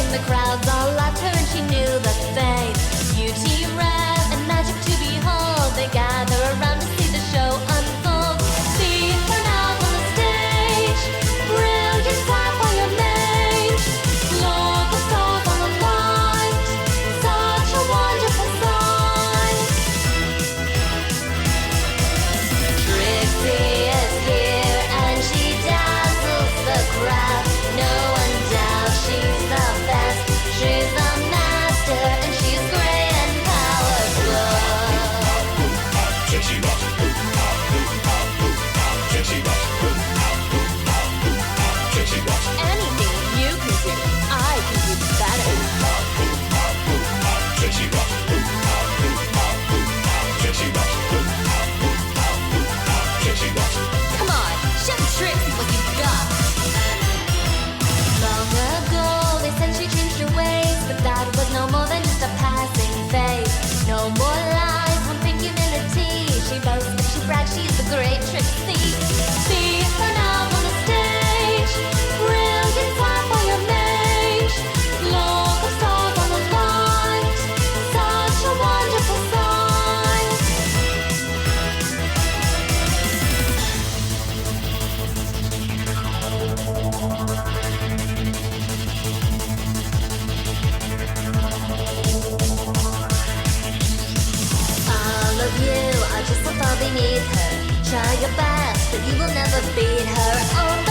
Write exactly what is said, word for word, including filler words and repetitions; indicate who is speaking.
Speaker 1: and the crowds all loved her, and she knew that fame, beauty rare, and magic to behold. They gather around to see the show unfold. See her now on the stage, brilliant time for your mage. Look, the stars on the light, such a wonderful sight. Trixie is here and she dazzles the crowd. No one doubts she's the best, she's the master, and she's great and powerful.
Speaker 2: Trixie rocks. Trixie rocks. Trixie rocks.
Speaker 1: Anything you can do, I can do better.
Speaker 2: Trixie rocks. Trixie rocks. Trixie rocks.
Speaker 1: Come on, show Trixie what you've got. Long ago, they said she changed her ways, but that was no more than just a passing phase. No more lies, one big humility. She boasts and she brags, she's the great Trixie. See her now on the stage, brilliant time for your mage. Look, the stars on the light, such a wonderful sight. All of you are just so far beneath her. Try your best, but you will never beat her. Oh,